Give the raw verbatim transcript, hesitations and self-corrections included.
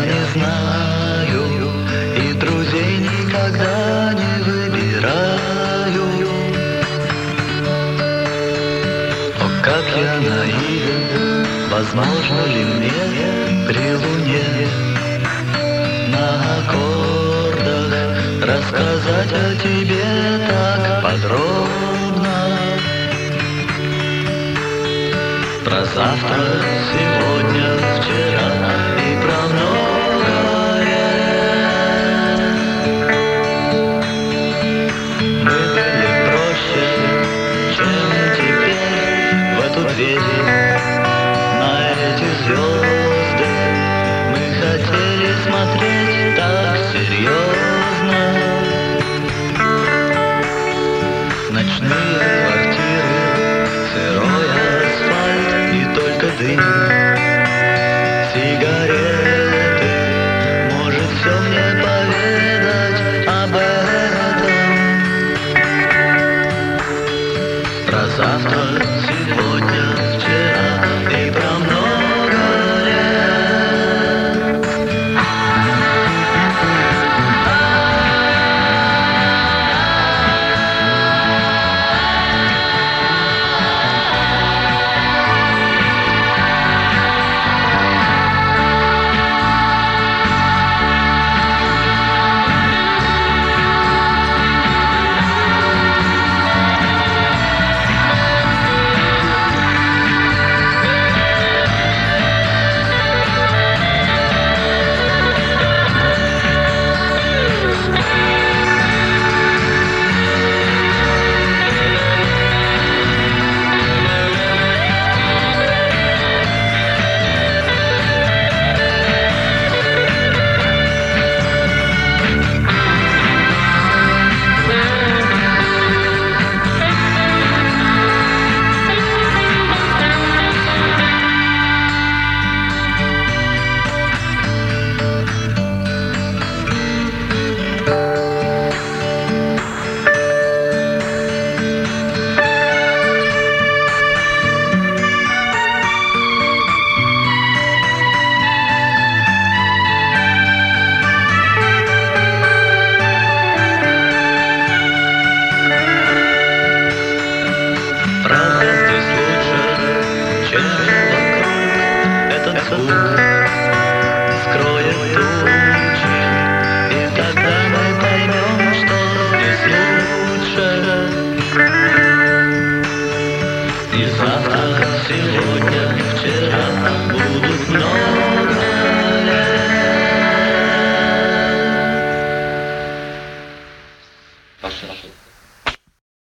не знаю, и друзей никогда не выбираю. О, как я наивен, возможно ли мне при луне на аккордах рассказать о тебе так подробно? Про завтра, сегодня, вчера и про многое. Мы были проще, чем теперь в эту дверь, на эти звезды. Мы хотели смотреть так серьезно. Ночные квартиры, сырой асфальт и только дым, сигареты. Может, все мне поведать об этом? Про завтра, сегодня, вчера и про многое. Правда, здесь лучше, чем вокруг. Этот звук